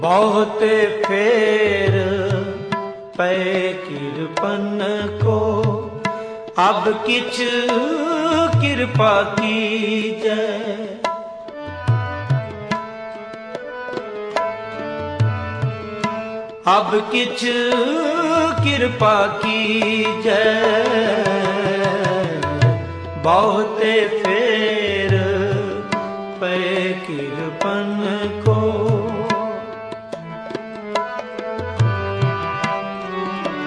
बहुत फेर पै किरपन को, अब किछ कृपा कीजै। अब किछ कृपा कीजै, बहुत फेर पै किरपन को।